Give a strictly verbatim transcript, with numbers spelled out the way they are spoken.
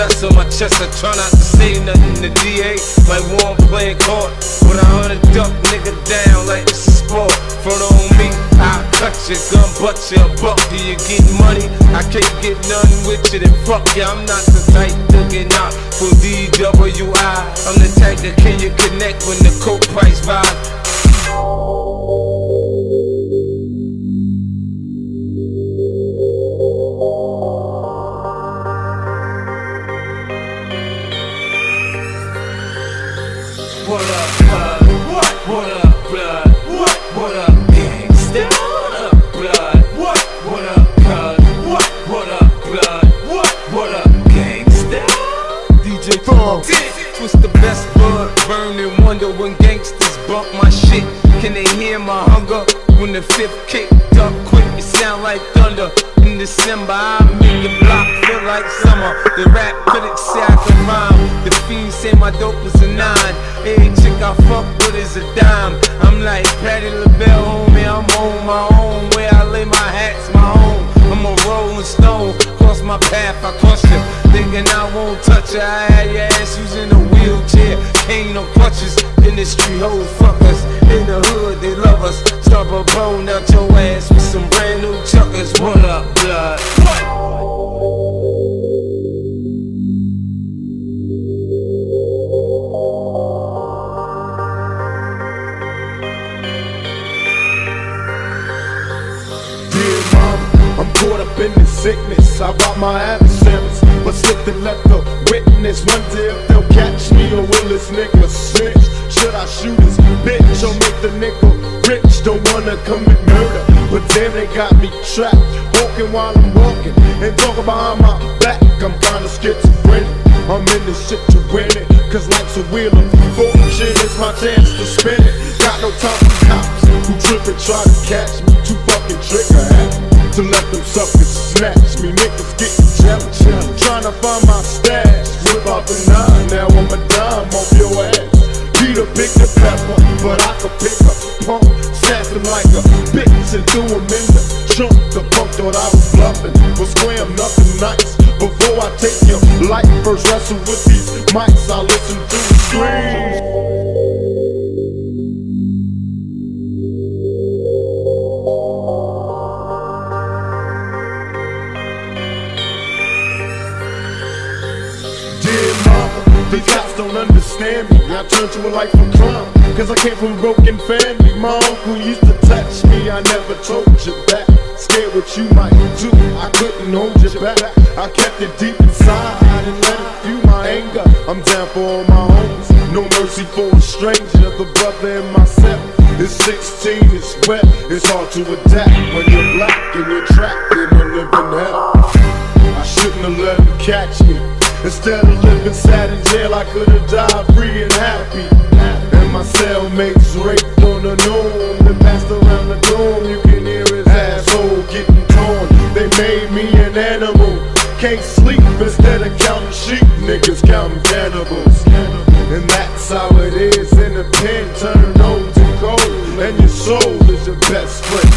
vest on my chest, I try not to say nothing. The D A like one playing court, but I hunt a duck nigga down like it's a sport. Front on me, I'll cut you, gun butt you, a buck. Do you get money? I can't get nothing with you, then fuck you. I'm not the type to get out for D W I. I'm the type that can you connect when the coke price rise. What up, blood? What? What up, blood? What? What up, gangsta? What up, blood? What? What up, cuz? What? What up, blood? What? What up, gangsta? D J Funk. Twist the best bud, burn and wonder when gangsters bump my shit. Can they hear my hunger? When the fifth kicked up quick, it sound like thunder. In December, I make the block feel like summer. The rap critics say I can rhyme. The fiends say my dope is a nine. Every chick I fuck with is a dime. I'm like Patti LaBelle, homie, I'm on my own. Where I lay my hat's my home. I'm a rolling stone, cross my path, I cross you. Thinking I won't touch you, I had your ass using a wheelchair. Ain't no crutches, industry hoes fuck us. In the hood, they love us. Stop a bone out your ass with some brand new chuckers. What up, blood? What? I'm caught up in the sickness, I robbed my adversaries, but slipped and left the witness. Wonder if they'll catch me or will this nigga snitch? Should I shoot his bitch or make the nigga rich? Don't wanna commit murder, but damn they got me trapped. Walking while I'm walking and talking behind my back. I'm kinda schizophrenic, I'm in this shit to win it, cause life's a wheel of fortune, it's my chance to spin it. Got no time for cops who trip and try to catch me, too fucking trigger happy to let them suckers snatch me. Niggas getting jealous, trying to find my stash. Whip out the nine, now I'm a dime off your ass. Peter picked the pepper, but I could pick a pump, snatch him like a bitch and threw him in the trunk. The punk thought I was bluffing, but scram nothing nice. Before I take your life, first wrestle with these mics, I listen to the screams. These cops don't understand me, I turned to a life of crime, cause I came from a broken family. My uncle used to touch me, I never told you that. Scared what you might do, I couldn't hold you back. I kept it deep inside, I didn't let it fuel my anger. I'm down for all my homies, no mercy for a stranger. The brother in myself is sixteen, it's wet, it's hard to adapt when you're black and you're trapped in a living hell. I shouldn't have let him catch me. Instead of living sad in jail, I could've died free and happy. And my cellmates raped on the norm, then passed around the dorm. You can hear his asshole getting torn. They made me an animal, can't sleep instead of counting sheep. Niggas counting cannibals, and that's how it is in the pen. Turn old to cold, and your soul is your best friend.